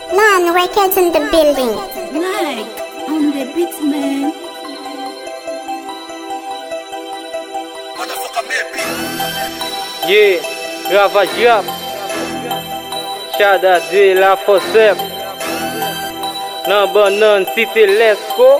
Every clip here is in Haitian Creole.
Man, Records in the building. Mike, on the beat, man. Yeah, Ravage Rap. Shada de la Fosep. Number none, Cité Lesco.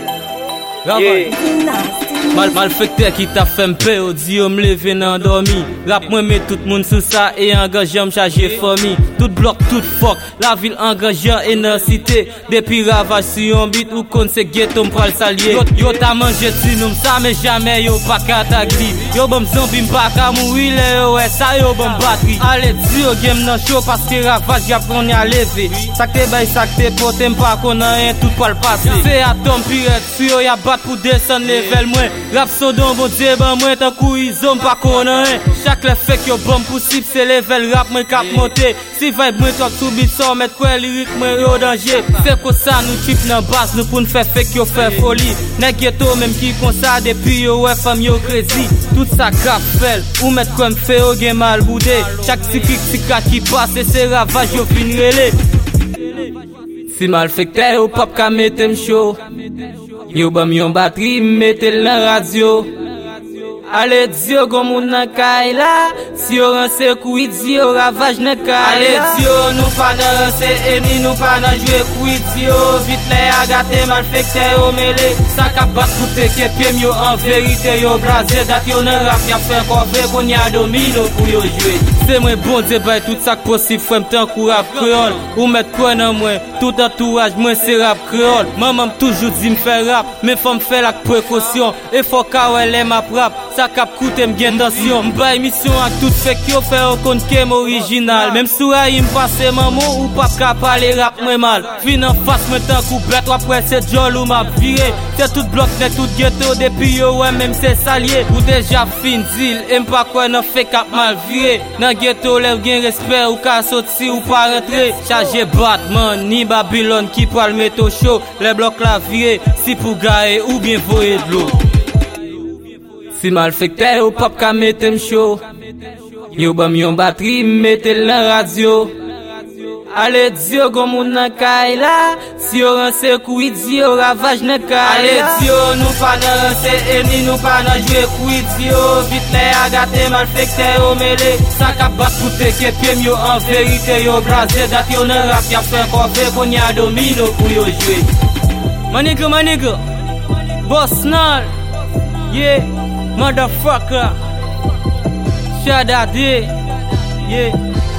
Yeah. Malfecteur qui t'a fait m'pé, au dit on m'leve nan dormi. Rap moi met tout moun sous ça et engagé m'charger famille. Tout bloc, tout fuck, la ville engagé et nan cité. Depuis Ravage si on beat ou kon se ghetto m'pral salier. Yo ta mangé si nous ça mais jamais yo pas katagli. Yo bom zombie m'pa ka mourir le ouais ça yo bom batterie. Allez di yo game nan show parce que Ravage y a pris à lever. Sakte bay sakte pote m'pa konan rien tout poil passé. C'est atome pirate si yo y a bat pour descendre level moins. Rap sodon bon Dieu ban moi tant kou izom pas konan. Chaque le fait yo bon possible c'est level rap moi cap monter. Si vibe moi toi sous beat so mettre quoi lyrique moi au danger. C'est comme ça nous chip nan basse nous pour nous faire fake yo faire folie. Nèg ghetto même qui font ça depuis yo ouais femme yo crazy. Tout ça cap fait ou mettre comme fait au gen mal boudé. Chaque petit qui passe c'est Ravage yo fin relé. Si malfecteur ou pop ka mettem show. Yo bam yon batterie mettez la radio. Allez Dio gon moun nan kay la. Si yo ranse kou Dio Ravage nan kay la. Allez Dio nou pa nan ranse eni nou pa nan jouer kou Dio. Vite les a gâté malfecteur au mêlé. Ça ka bat koute ke piem yo en vérité yo blasé. Dat yo nan rap y a fait cover kon y a domino pour yo jouer. C'est moi bon Dieu bay tout ça possible frère m'tan kou rap créole. Ou mettre quoi nan moi tout entourage moi c'est rap créole. Maman toujours dit m'fait rap mais faut m'faire la précaution. Et faut ka ouais les map rap. Ça cap coûte m'gen tension. M'bay mission ak tout fait yo fait au compte kem original. Même sou a y m'passe maman ou pas ka parler rap moi mal. Fin en face m'tan kou bête après c'est jol ou m'a viré. C'est tout bloc net tout ghetto depuis yo ouais même c'est salier. Ou déjà fin deal et m'pas quoi nan fait cap mal viré. Nan ghetto lèv gen respect ou ka sorti ou pas rentrer. Charger Batman ni Babylone qui pral mettre au show. Les blocs la viré si pour garer ou bien voyer de l'eau. Si malfecteur ou pop ka mettem show. Yo bam yon batterie mettez la radio. Allez Dio gon moun nan kay la. Si yo ranse kou Dio Ravage nan kay la. Allez Dio nou pa nan ranse eni nou pa nan jouer kou Dio. Vite les a gâté malfecteur au mêlé. Ça ka bat koute ke piem yo en vérité yo blasé. Dat yo nan rap y a fait cover kon y a domino pour yo jouer. My nigga Boss Nal. Yeah, motherfucker. Shada D. Yeah.